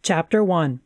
Chapter 1.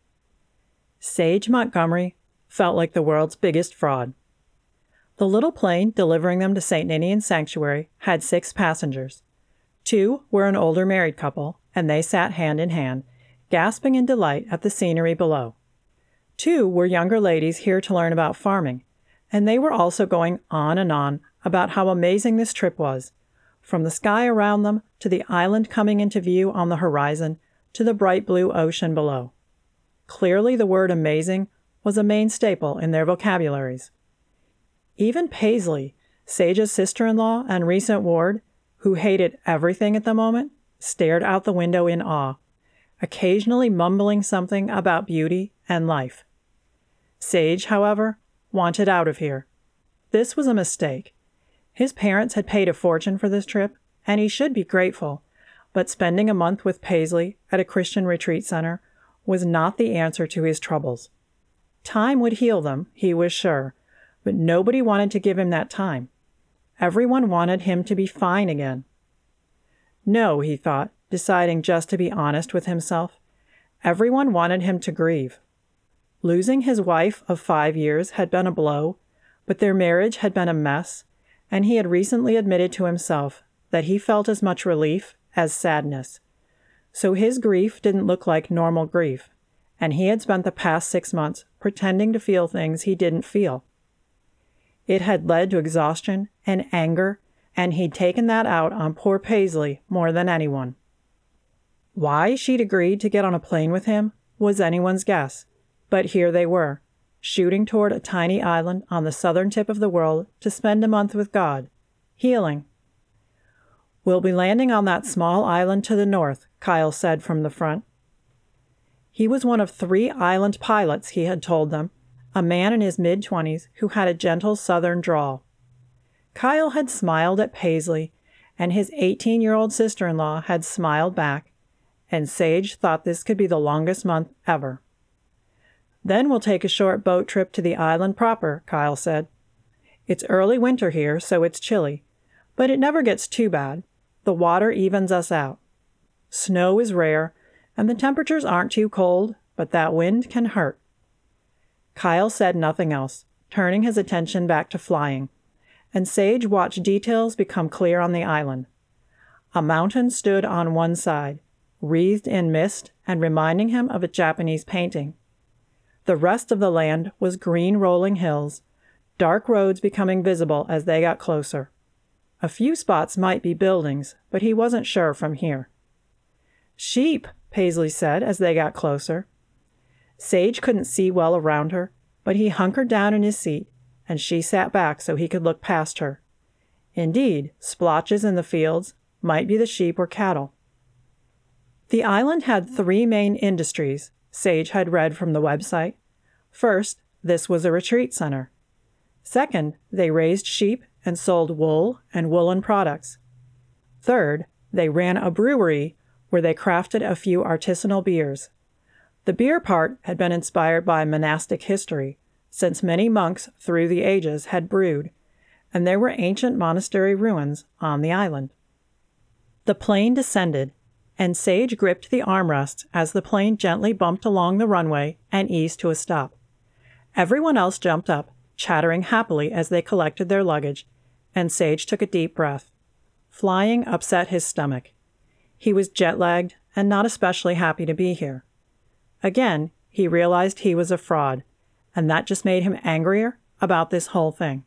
Sage Montgomery felt like the world's biggest fraud. The little plane delivering them to St. Ninian's Sanctuary had 6 passengers. 2 were an older married couple, and they sat hand in hand, gasping in delight at the scenery below. 2 were younger ladies here to learn about farming, and they were also going on and on about how amazing this trip was, from the sky around them to the island coming into view on the horizon to the bright blue ocean below. Clearly the word amazing was a main staple in their vocabularies. Even Paisley, Sage's sister-in-law and recent ward, who hated everything at the moment, stared out the window in awe, occasionally mumbling something about beauty and life. Sage, however, wanted out of here. This was a mistake. His parents had paid a fortune for this trip, and he should be grateful, but spending a month with Paisley at a Christian retreat center was not the answer to his troubles. Time would heal them, he was sure, but nobody wanted to give him that time. Everyone wanted him to be fine again. No, he thought, deciding just to be honest with himself. Everyone wanted him to grieve. Losing his wife of 5 years had been a blow, but their marriage had been a mess, and he had recently admitted to himself that he felt as much relief as sadness. So his grief didn't look like normal grief, and he had spent the past 6 months pretending to feel things he didn't feel. It had led to exhaustion and anger, and he'd taken that out on poor Paisley more than anyone. Why she'd agreed to get on a plane with him was anyone's guess, but here they were, shooting toward a tiny island on the southern tip of the world to spend a month with God, healing. "We'll be landing on that small island to the north," Kyle said from the front. He was one of 3 island pilots, he had told them, a man in his mid-20s who had a gentle southern drawl. Kyle had smiled at Paisley, and his 18-year-old sister-in-law had smiled back, and Sage thought this could be the longest month ever. "Then we'll take a short boat trip to the island proper," Kyle said. "It's early winter here, so it's chilly, but it never gets too bad. The water evens us out. Snow is rare, and the temperatures aren't too cold, but that wind can hurt." Kyle said nothing else, turning his attention back to flying, and Sage watched details become clear on the island. A mountain stood on one side, wreathed in mist and reminding him of a Japanese painting. The rest of the land was green rolling hills, dark roads becoming visible as they got closer. A few spots might be buildings, but he wasn't sure from here. "Sheep," Paisley said as they got closer. Sage couldn't see well around her, but he hunkered down in his seat, and she sat back so he could look past her. Indeed, splotches in the fields might be the sheep or cattle. The island had 3 main industries, Sage had read from the website. First, this was a retreat center. Second, they raised sheep and sold wool and woolen products. Third, they ran a brewery where they crafted a few artisanal beers. The beer part had been inspired by monastic history, since many monks through the ages had brewed, and there were ancient monastery ruins on the island. The plane descended, and Sage gripped the armrests as the plane gently bumped along the runway and eased to a stop. Everyone else jumped up, chattering happily as they collected their luggage, and Sage took a deep breath. Flying upset his stomach. He was jet-lagged and not especially happy to be here. Again, he realized he was a fraud, and that just made him angrier about this whole thing.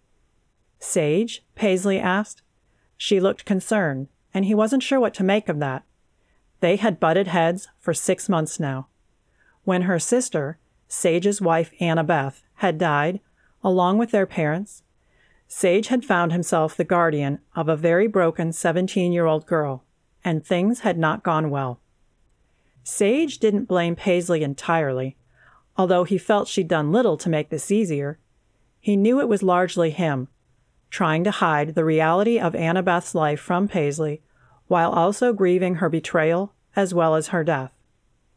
"Sage?" Paisley asked. She looked concerned, and he wasn't sure what to make of that. They had butted heads for 6 months now. When her sister, Sage's wife Annabeth, had died, along with their parents, Sage had found himself the guardian of a very broken 17-year-old girl, and things had not gone well. Sage didn't blame Paisley entirely, although he felt she'd done little to make this easier. He knew it was largely him, trying to hide the reality of Annabeth's life from Paisley, while also grieving her betrayal as well as her death.